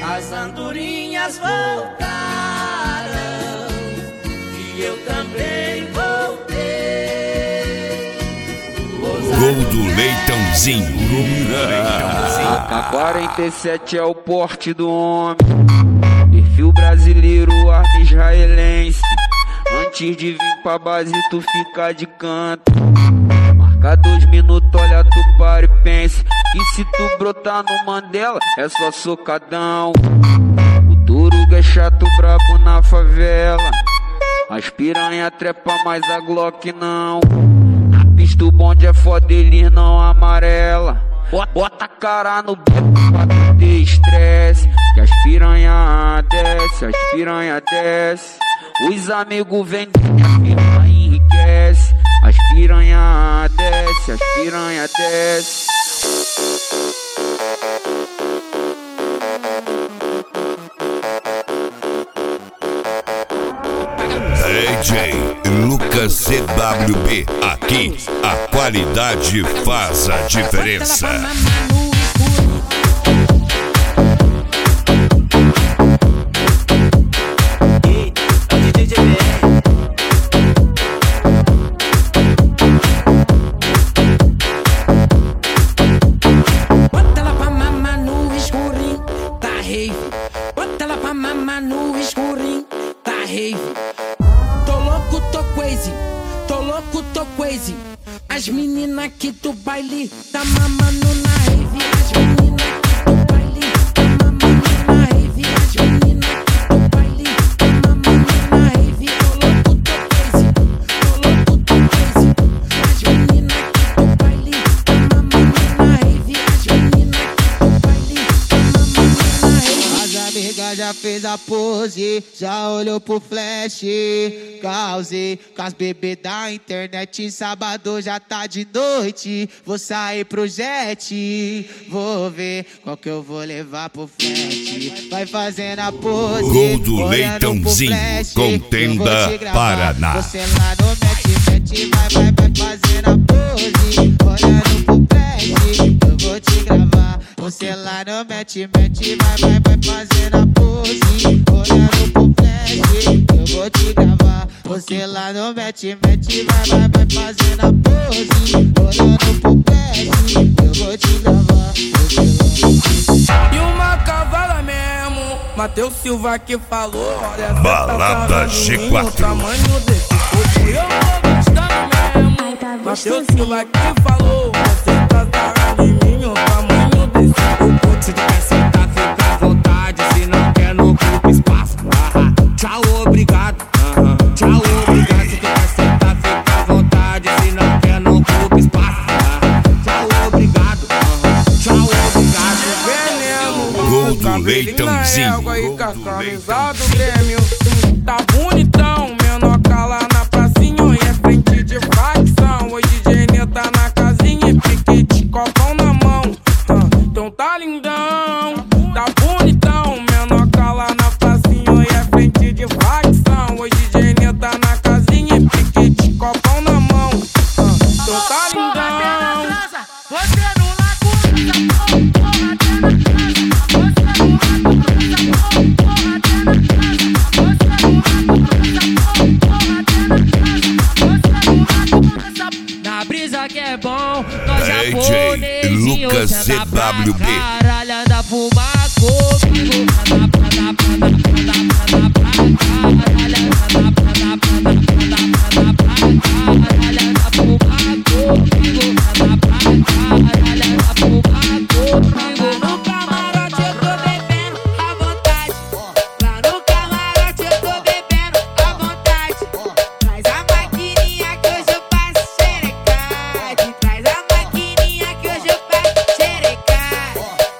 As andorinhas voltaram e eu também voltei. Gol do Leitãozinho. AK-47 é o porte do homem. Perfil brasileiro, arma israelense. Antes de vir pra base tu fica de canto. Marca 2 minutos, olha tu para e pense que se tu brotar no Mandela é só socadão. O Turuga é chato, brabo na favela. As piranha trepa, mas a Glock não. Na pista o bonde é foda, eles não amarela. Bota a cara no beco pra tu ter estresse. Que as piranha desce, as piranha desce. Os amigos vendem, a firma enriquece. As piranha desce, as piranha desce. DJ Lucas CWB, aqui a qualidade faz a diferença. Bota ela pra mamar no escurinho, tá rave. Bota ela pra mamar no escurinho, tá rave. Tô louco, tô crazy. Tô louco, tô crazy. As meninas aqui do baile tá mamando na rave. As meninas aqui do baile tá mamando na rave. As meninas aqui do baile tá mamando na rave. Tô louco, tô crazy. Tô louco, tô crazy. As meninas aqui do baile tá mamando na rave. As meninas aqui do baile tá mamando na rave. As amigas já fez a pose, já olhou pro flash. Causei com as bebês da internet. Sábado já tá de noite. Vou sair pro jet. Vou ver qual que eu vou levar pro flat. Vai fazendo a pose. Gol do Leitãozinho, Contenda, Paraná. Você lá no match, vai fazendo a pose. Olhando pro flash, eu vou te gravar. Você lá no match, vai fazendo a pose. Olhando pro flash, eu vou te gravar. Você lá no match, vai fazendo a pose. Olhando pro flash, eu vou te gravar. E uma cavala mesmo, Matheus Silva que falou. Olha, Balada G4. o tamanho desse corpo eu tô gostando mesmo. Matheus Silva que falou. Você tá sarrando em mim, o tamanho desse corpo. Se tu quer sentar, fica à vontade. Se não quer, não ocupa espaço. Tchau, obrigado. Tchau, obrigado. Se tu quer sentar, fica à vontade. Se não quer, não ocupa espaço. Tchau, obrigado. Tchau, obrigado. Veneno, Gol do Leitãozinho. água e com a camisa do Grêmio. Tá bonitão, menor lá na pracinha. E é frente de facção. Hoje DJ tá na casinha e piquete, copão na mão. Então tá lindão, tá bonitão, menor lá na pracinha. E é frente de facção. Hoje DJ tá na casinha e piquete, copão na mão. Então tá lindão. Você no lago, Na brisa que é bom, nós DJ japonesinho Lucas senta pra CWB. caralho, anda fumar comigo. No camarote eu tô bebendo à vontade. Lá no camarote eu tô bebendo à vontade. Traz a maquininha que hoje eu faço xerecade. Traz a maquininha que hoje eu faço xerecade.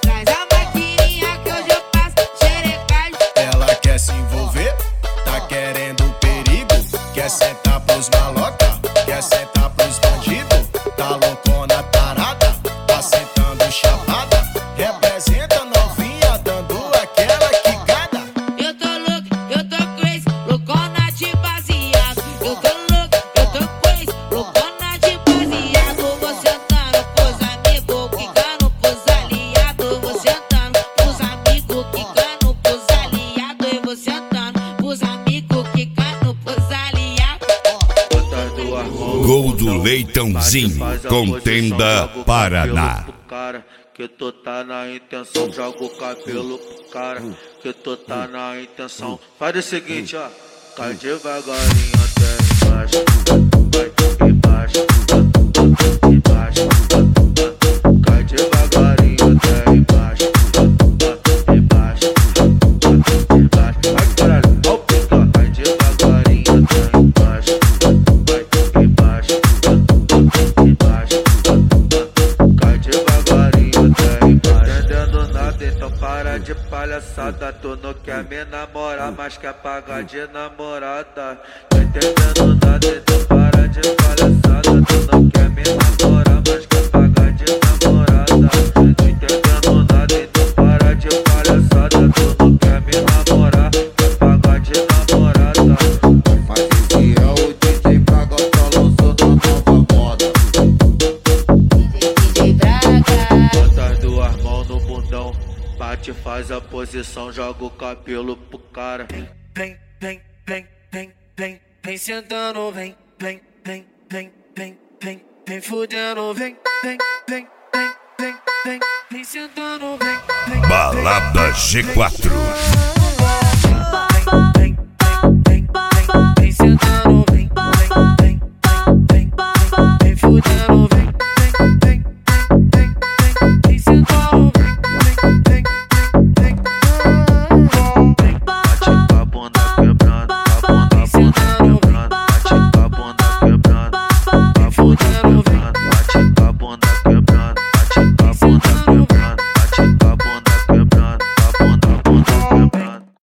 Leitãozinho, Contenda Paraná. Que tu tá na intenção, joga o cabelo pro cara. Que tu tá na intenção. Faz o seguinte, ó. Cai devagarinho até embaixo. Vai embaixo, embaixo. Cai devagarinho até embaixo. Embaixo, embaixo. Vai caralho, ó o pica. Cai devagarinho até embaixo. Vai embaixo, embaixo. Cai devagarinho até embaixo. Entendendo nada, então para de palhaçada. Tu não quer me namorar, mas quer pagar de namorada. Entendendo nada, então para de palhaçada. Tu não quer me namorar, mas quer pagar de namorada. Entendendo nada, então para de palhaçada. Tu não quer me namorar, quer pagar de namorada. Mas esse é o DJ Braga, tá lançando a nova moda. DJ Braga. Bota as duas mãos no bundão, bate, faz a posição, joga o cabelo pro cara. Vem, vem, vem, vem, vem, vem sentando, vem, vem, vem, vem, vem, vem, vem fudendo, vem, vem, vem, vem, vem, vem, vem sentando, vem, vem. Balada G4.